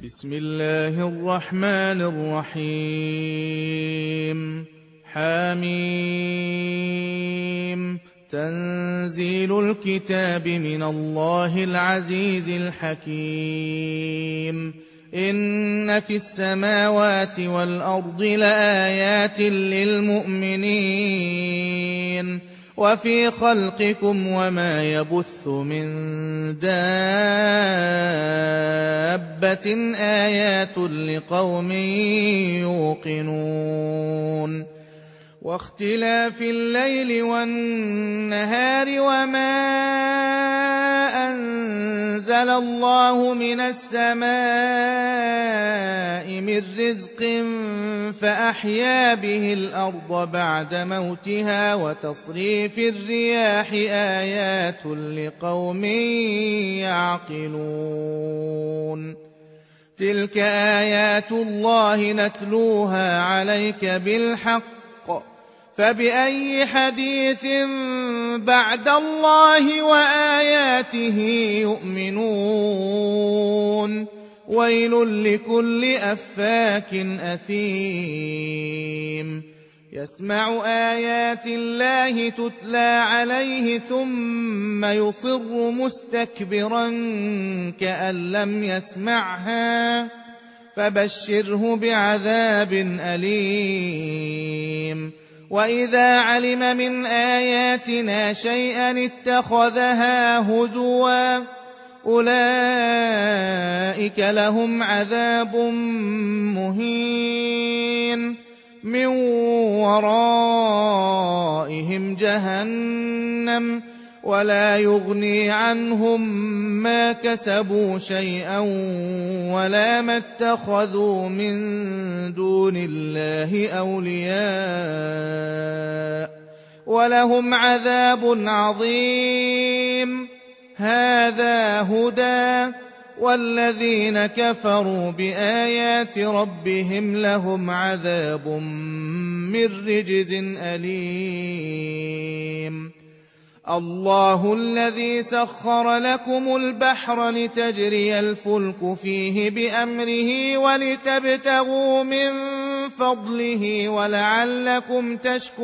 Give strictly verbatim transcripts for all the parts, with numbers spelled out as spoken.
بسم الله الرحمن الرحيم. حميم. تنزيل الكتاب من الله العزيز الحكيم. إن في السماوات والأرض لآيات للمؤمنين وفي خلقكم وما يبث من دابة آيات لقوم يوقنون. واختلاف الليل والنهار وما أنزل الله من السماء من رزق فأحيا به الأرض بعد موتها وتصريف الرياح آيات لقوم يعقلون. تلك آيات الله نتلوها عليك بالحق فبأي حديث بعد الله وآياته يؤمنون. ويل لكل أفاك أثيم يسمع آيات الله تتلى عليه ثم يصر مستكبرا كأن لم يسمعها فبشره بعذاب أليم. وإذا علم من آياتنا شيئا اتخذها هزوا أولئك لهم عذاب مهين من ورائهم جهنم ولا يغني عنهم ما كسبوا شيئا ولا ما اتخذوا من دون الله أولياء ولهم عذاب عظيم. هذا هدى والذين كفروا بآيات ربهم لهم عذاب من رجز أليم. الله الذي سخر لكم البحر لتجري الفلك فيه بأمره ولتبتغوا من فضله ولعلكم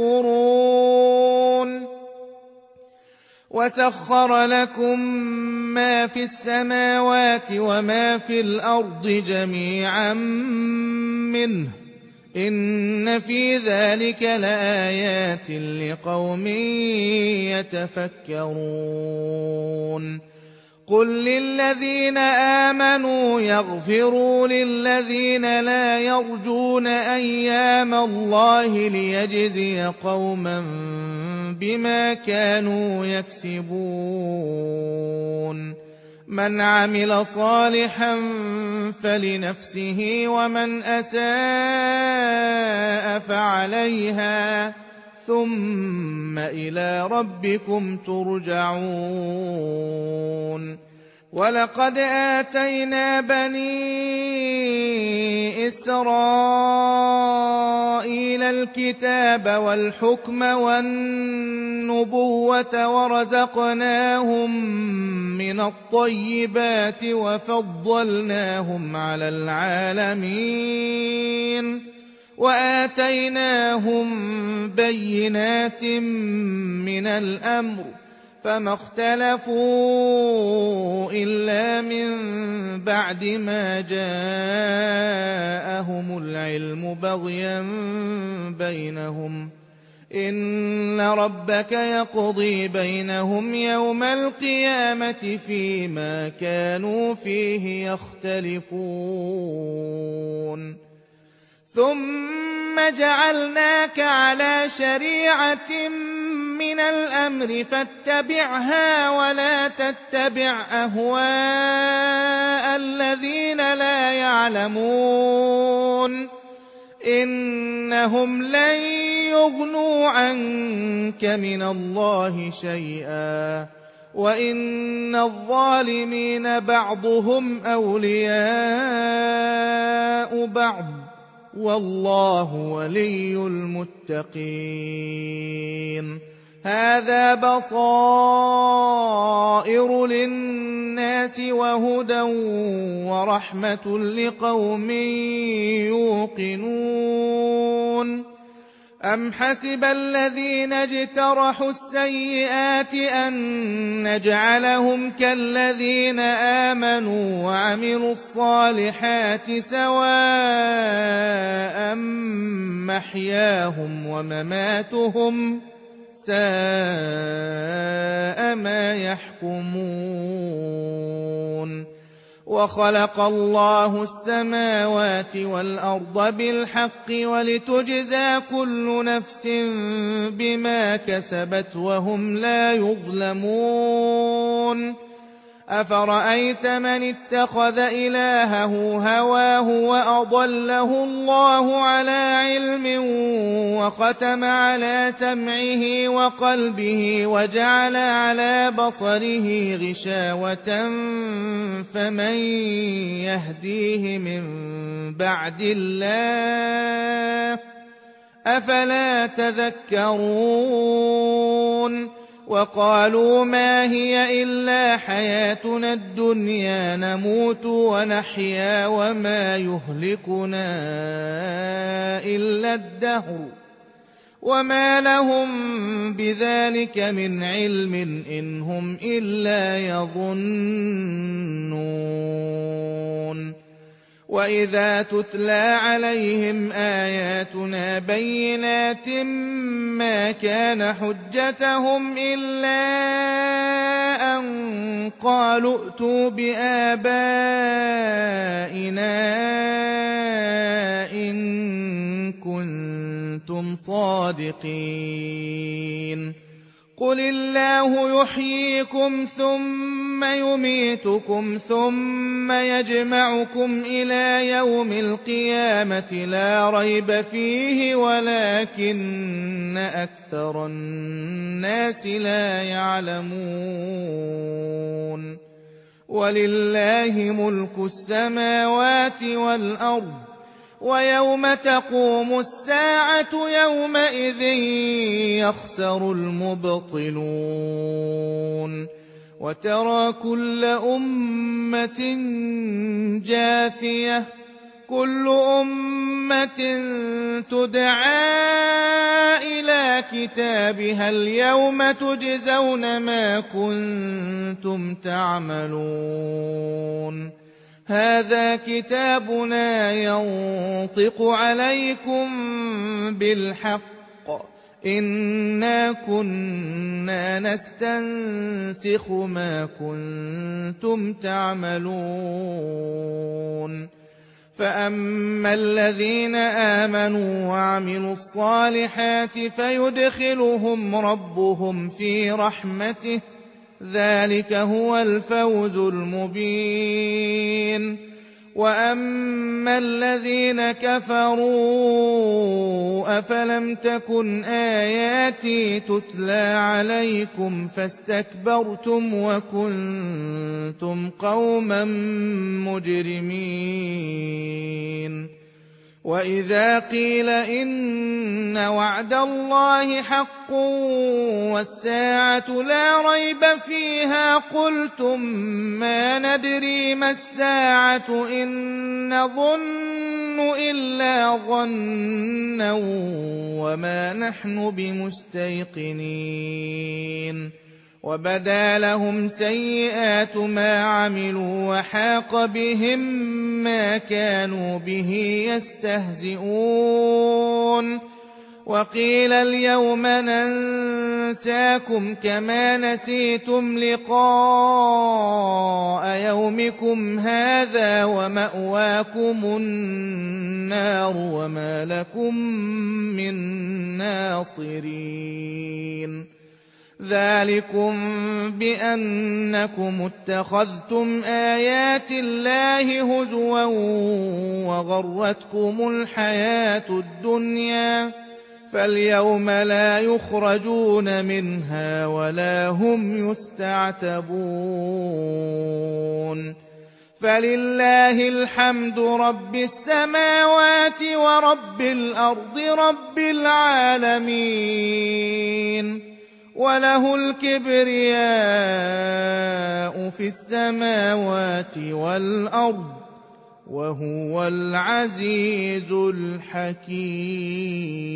تشكرون. وسخر لكم ما في السماوات وما في الأرض جميعا منه إن في ذلك لآيات لقوم يتفكرون. قل للذين آمنوا يغفروا للذين لا يرجون أيام الله ليجزي قوما بما كانوا يكسبون. من عمل صالحا فلنفسه ومن أساء فعليها ثم إلى ربكم ترجعون. ولقد آتينا بني إسرائيل الكتاب والحكم والنبوة ورزقناهم من الطيبات وفضلناهم على العالمين وآتيناهم بينات من الأمر فما اختلفوا إلا من بعد ما جاءهم العلم بغيا بينهم. إن ربك يقضي بينهم يوم القيامة فيما كانوا فيه يختلفون. ثم جعلناك على شريعة من الأمر فاتبعها ولا تتبع أهواء الذين لا يعلمون إنهم لن يغنوا عنك من الله شيئا وإن الظالمين بعضهم أولياء بعض والله ولي المتقين. هذا بصائر للناس وهدى ورحمة لقوم يوقنون أم حسب الذين اجترحوا السيئات أن نجعلهم كالذين آمنوا وعملوا الصالحات سواء محياهم ومماتهم ساء ما يحكمون وخلق الله السماوات والأرض بالحق ولتجزى كل نفس بما كسبت وهم لا يظلمون أفرأيت من اتخذ إلهه هواه وأضله الله على علم وختم على سمعه وقلبه وجعل على بصره غشاوة فمن يهديه من بعد الله أفلا تذكرون وقالوا ما هي إلا حياتنا الدنيا نموت ونحيا وما يهلكنا إلا الدهر وما لهم بذلك من علم إن هم إلا يظنون وإذا تتلى عليهم آياتنا بينات ما كان حجتهم إلا أن قالوا ائتوا بآبائنا إن كنتم صادقين قل الله يحييكم ثم يميتكم ثم يجمعكم إلى يوم القيامة لا ريب فيه ولكن أكثر الناس لا يعلمون ولله ملك السماوات والأرض ويوم تقوم الساعة يومئذ يخسر المبطلون وترى كل أمة جاثية كل أمة تدعى إلى كتابها اليوم تجزون ما كنتم تعملون هذا كتابنا ينطق عليكم بالحق إنا كنا نستنسخ ما كنتم تعملون فأما الذين آمنوا وعملوا الصالحات فيدخلهم ربهم في رحمته ذلك هو الفوز المبين وأما الذين كفروا أفلم تكن آياتي تتلى عليكم فاستكبرتم وكنتم قوما مجرمين وإذا قيل إن وعد الله حق والساعة لا ريب فيها قلتم ما ندري ما الساعة إن نظن إلا ظنا وما نحن بمستيقنين وبدا لهم سيئات ما عملوا وحاق بهم ما كانوا به يستهزئون وقيل اليوم ننساكم كما نسيتم لقاء يومكم هذا ومأواكم النار وما لكم من ناصرين ذلكم بأنكم اتخذتم آيات الله هزوا وغرتكم الحياة الدنيا فاليوم لا يخرجون منها ولا هم يستعتبون فلله الحمد رب السماوات ورب الأرض رب العالمين وله الكبرياء في السماوات والأرض وهو العزيز الحكيم.